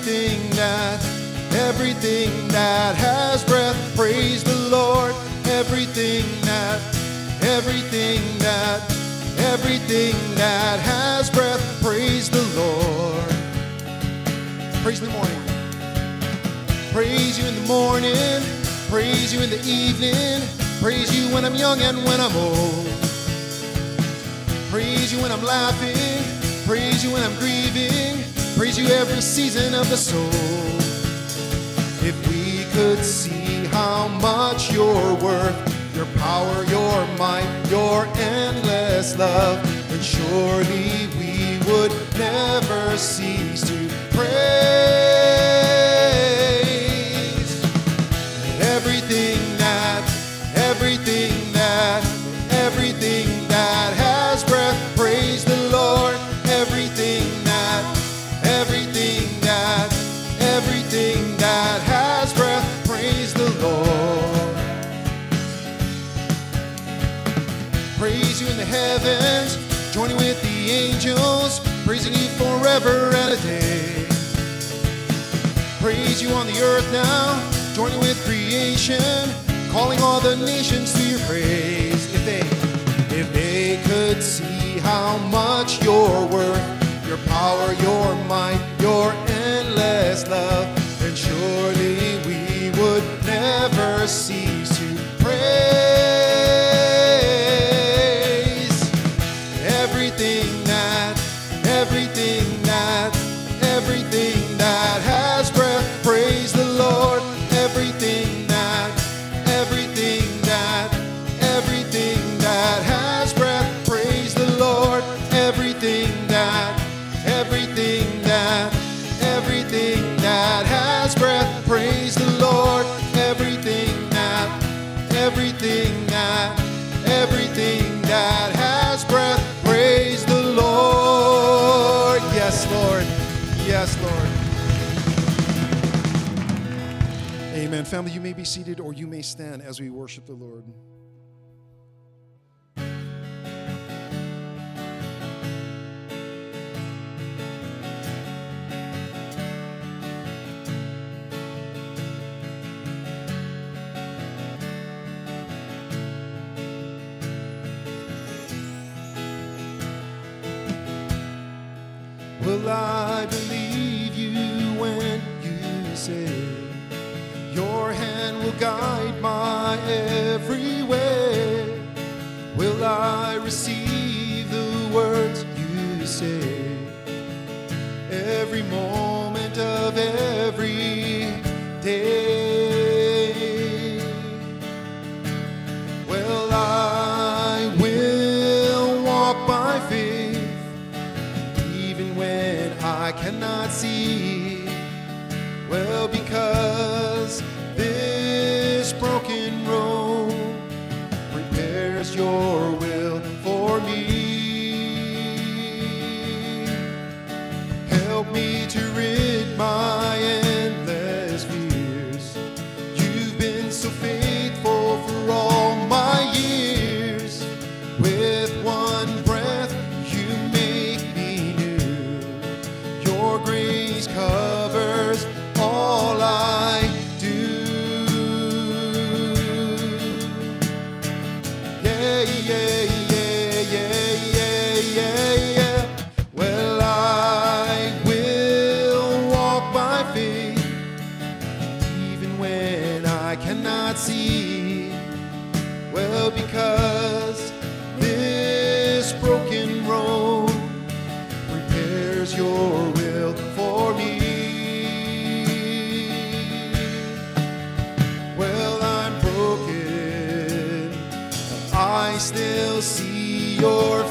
everything that has breath, praise the Lord. Everything that has breath, praise the Lord. Praise in the morning. Praise you in the morning. Praise you in the evening. Praise you when I'm young and when I'm old. Praise you when I'm laughing. Praise you when I'm grieving. Praise you every season of the soul. If we could see how much you're worth, your power, your might, your endless love, then surely we would never cease to praise. Everything that has breath, praise the Lord. Everything that has breath, praise the Lord. Praise you in the heavens, joining with the angels, praising you forever and a day. Praise you on the earth now, joining with creation, calling all the nations to your praise. If they could see how much you're worth, your power, your might, your endless love, then surely we would never cease to praise. Everything that has breath, praise the Lord. Everything that has breath, praise the Lord. Everything that has breath, praise the Lord. Everything that has breath, praise the Lord. Yes, Lord. Yes, Lord. Amen. Family, you may be seated or you may stand as we worship the Lord. Will I believe you when you say your hand will guide my every way? Will I receive the words you say every moment of every day? Well, I will walk by faith when I cannot see. Well, because this broken road prepares your will for me. Help me to rid my endless fears. You've been so faithful for all my years. With one breath you make me new. Your grace covers all I do. Yeah, yeah, yeah, yeah, yeah, yeah, yeah. Well, I will walk by faith, even when I cannot see. Well, because this broken road prepares your will for me. Well, I'm broken, but I still see your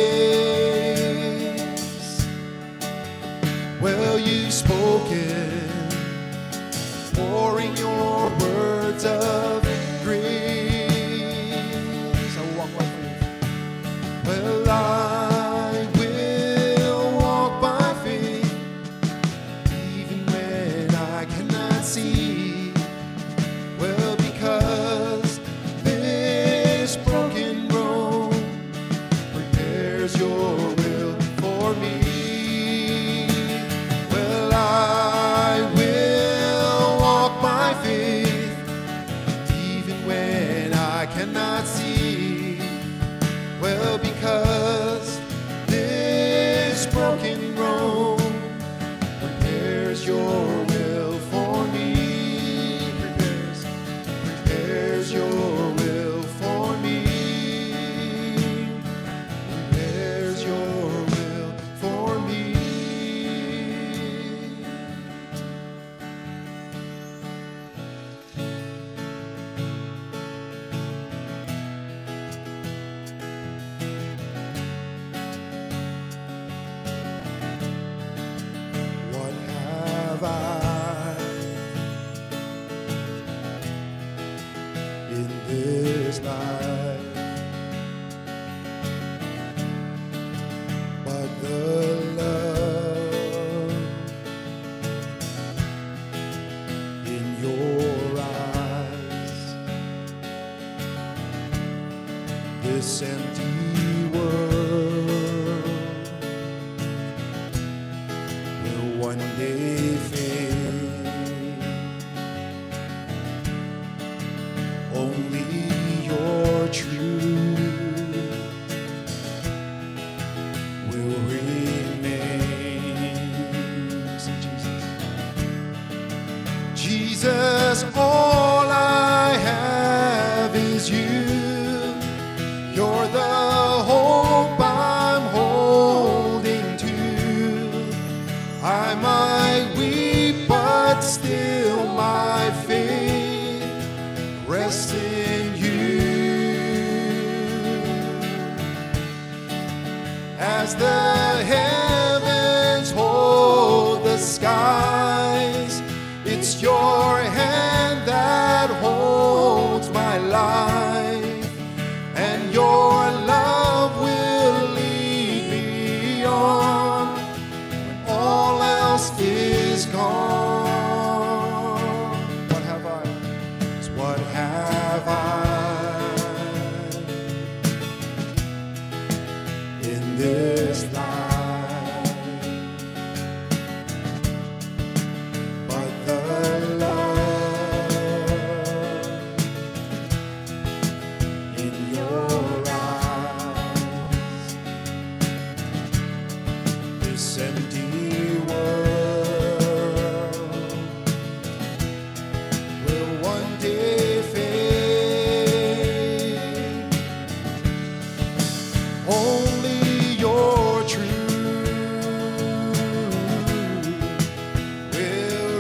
face. Well, you've spoken, pouring your words of grace. I will walk by faith. Well, I will walk by faith, even when I cannot see. Well, because this broken road prepares your will for me. Well, I as the heavens hold the skies. It's your hand that holds my life, and your love will lead me on when all else is gone. What have I? What have I in this life but the love in your eyes? This empty world will one day fade. Only your truth will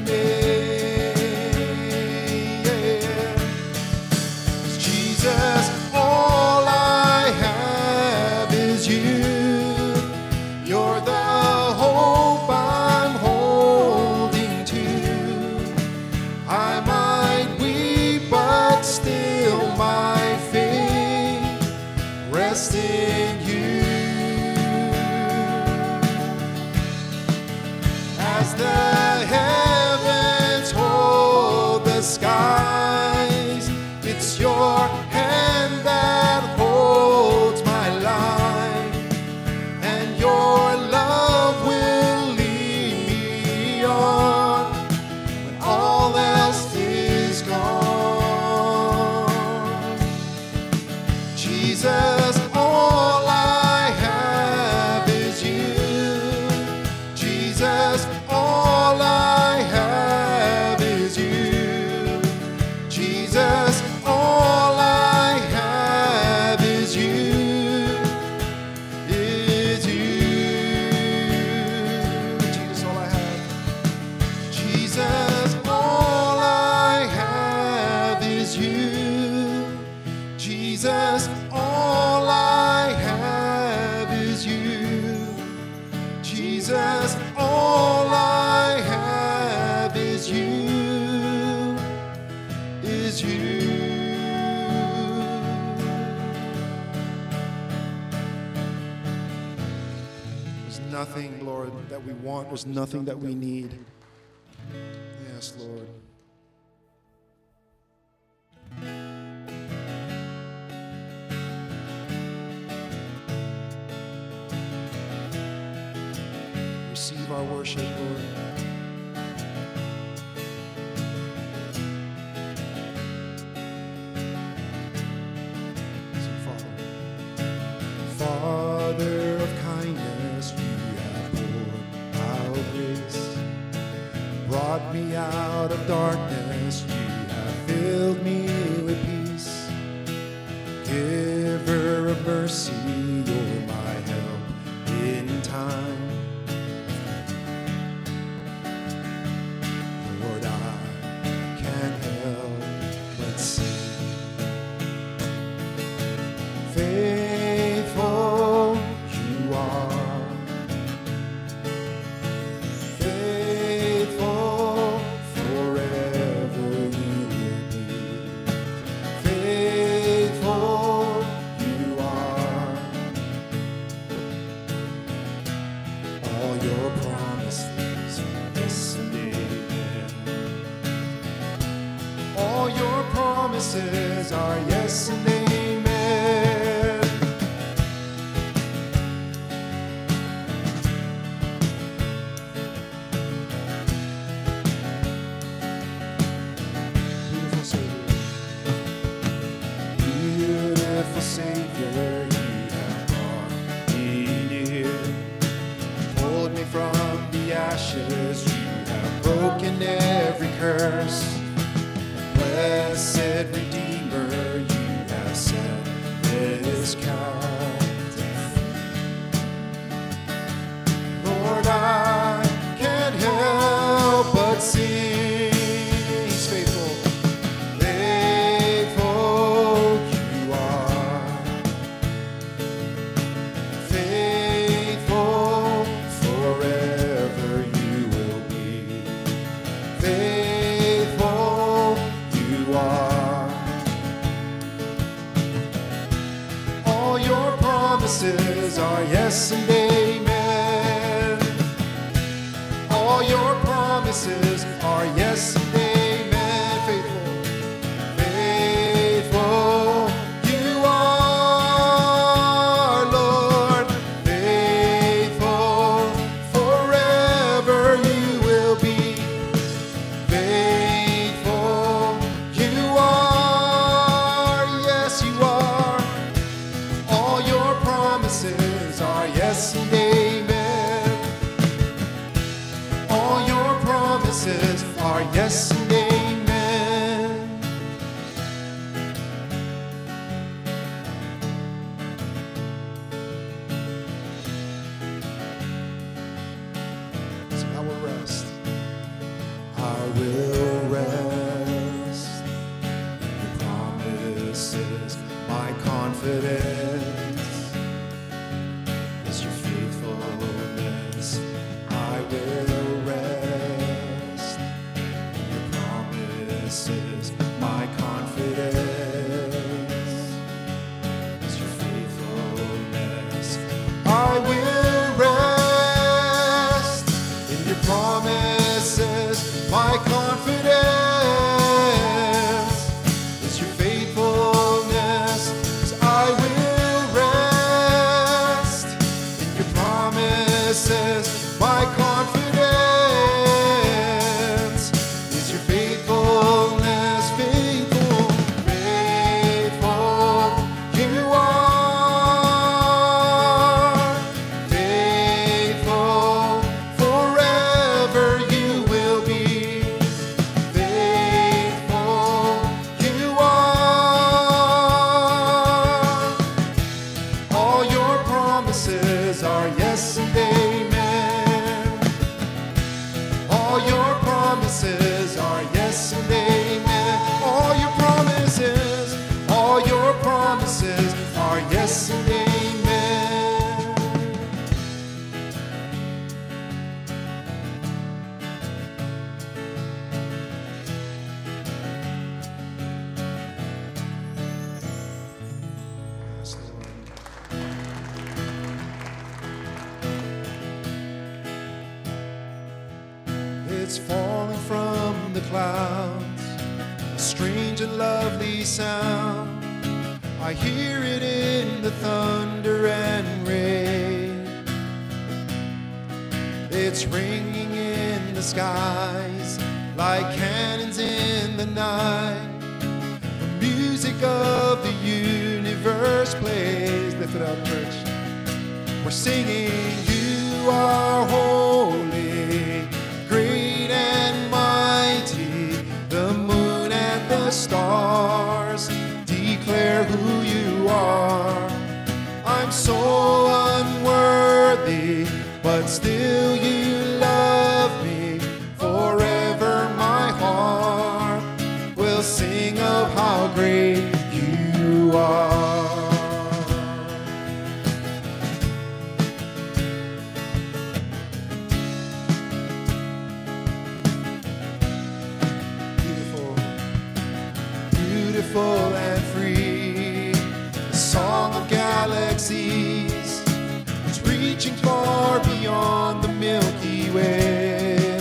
remain. 'Cause Jesus, all I have is you. You're the hope I'm holding to. I might weep, but still my faith rests in you. As the heavens hold the skies, it's your hand that holds my life, and your love will lead me on when all else is gone. Jesus, all I have is you. Jesus, all I have is you. Jesus, all I have is you. Is you. Jesus, all I have. Jesus, all I have is you. Jesus, all I have is you. Jesus, all I have is you. Is you. There's nothing, Lord, that we want. There's nothing that we need. Yes, Lord. Receive our worship, Lord. So, Father of kindness, you have poured out grace, brought me out of darkness, you have filled me with peace. Giver of mercy, you're my help in time. Lord, I can't help but sing. Faithful you are, faithful forever you will be. Faithful you are, all your promises are yes and amen. All your promises are yes and amen. Beautiful Savior, beautiful Savior, you have brought me near, pulled me from the ashes, you have broken every curse. Blessed Redeemer, you have set this captive free. Lord, I can't help but sing. He's faithful. Faithful you are. Faithful yes and amen. All your promises are yes and amen. Faithful, faithful you are, Lord. Faithful, forever you will be. Faithful you are, yes you are. All your promises are yes and amen. All your promises are yes and amen. So I will rest. I will rest in your promises. My confidence is your faithfulness. I will rest in your promises. My confidence is your faithfulness. I will rest in your promises. My confidence is your faithfulness. 'Cause I will rest in your promises. My confidence is your faithfulness. Faithful, faithful you are. Faithful, forever you will be. Faithful you are. All your promises are yes and amen. All your promises are yes and amen. All your promises are yes and amen. Yes, Lord. It's falling from the clouds, a strange and lovely sound. I hear it in the thunder and rain. It's ringing in the skies like cannons in the night. The music of the universe plays. Lift it up, church. We're singing, you are holy, great and mighty. The moon and the stars declare who you are. I'm so unworthy, but still you love me. Forever my heart will sing of how great you are. Beautiful and free, a song of galaxies. It's reaching far beyond the Milky Way.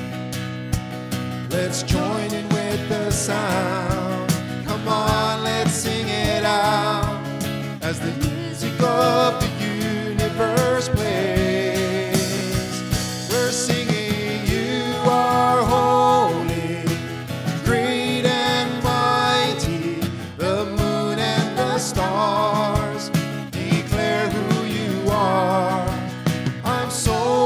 Let's join in with the sound. Come on, let's sing it out as the music of the universe plays. We're singing, you are holy, great and mighty. The moon and the stars declare who you are. I'm so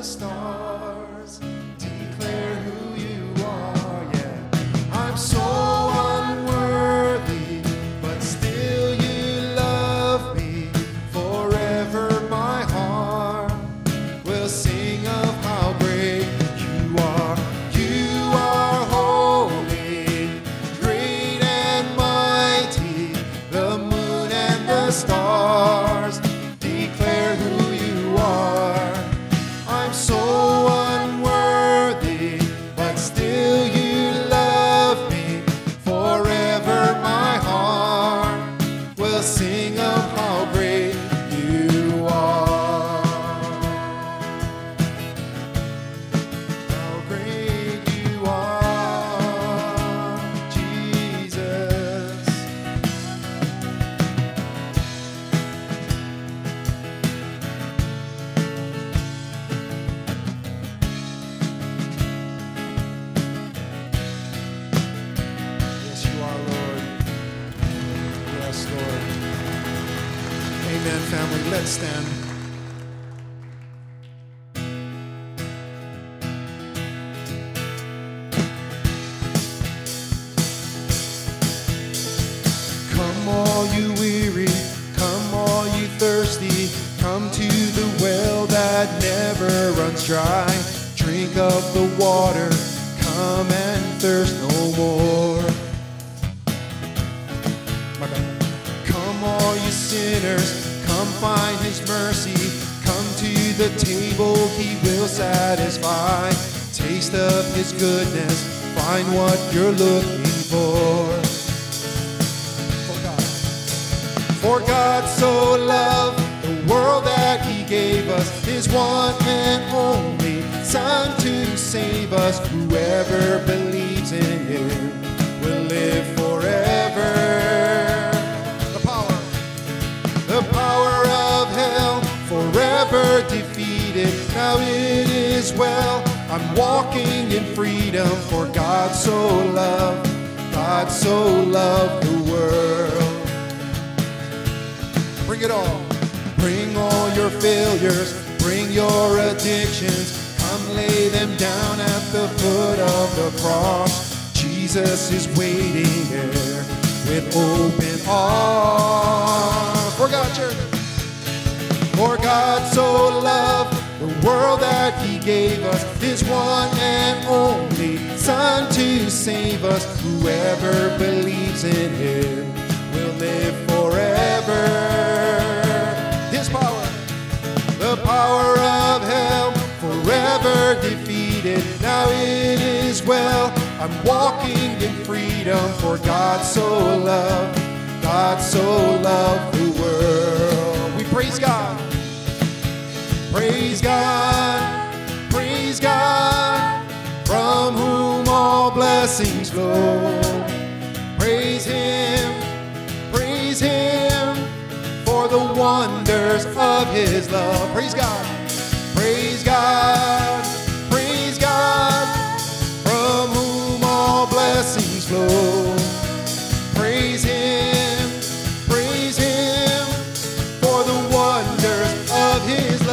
stars declare who you are. Yeah, I'm so unworthy, but still you love me. Forever my heart will sing of how great you are. You are holy, great and mighty. The moon and the stars declare who you are. I'm so unworthy, but still you love me. Forever my heart will sing of how great you are. How great you are, Jesus. Yes, you are, Lord. Yes, Lord. Amen, family. Let's stand. Come all you weary, come all you thirsty, come to the well that never runs dry. Drink of the water, come and thirst no more. My bad. Come all you sinners, come find his mercy, come to the table, he will satisfy. Taste of his goodness, find what you're looking for. For God so loved the world that he gave us his one and only Son to save us. Whoever believes in him will live forever. The power of hell forever defeated. Now it is well, I'm walking in freedom. For God so loved the world. Bring it all. Bring all your failures, bring your addictions. Come lay them down at the foot of the cross. Jesus is waiting there with open arms. For God, church. For God so loved the world that he gave us his one and only Son to save us. Whoever believes in him will live forever. His power, the power of hell forever defeated. Now it is well, I'm walking in freedom. For God so loved the world. We praise God. Praise God, praise God, from whom all blessings flow. Praise him for the wonders of his love. Praise God, praise God, praise God, from whom all blessings flow. Praise him for the wonders of his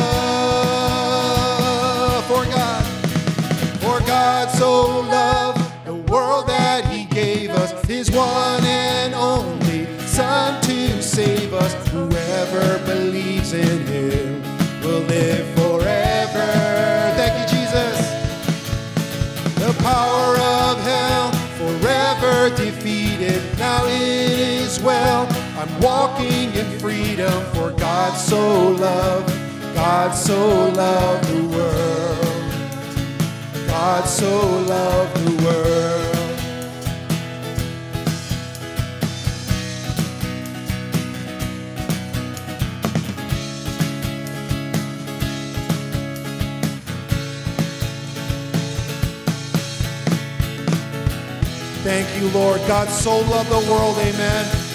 love. For God so loved the world that he gave us his one and only Son to save us. Whoever believes in him will live forever. Thank you, Jesus. The power of hell forever defeated. Now it is well, I'm walking in freedom. For God so loved the world. God so loved the world. Thank you, Lord. God so loved the world. Amen.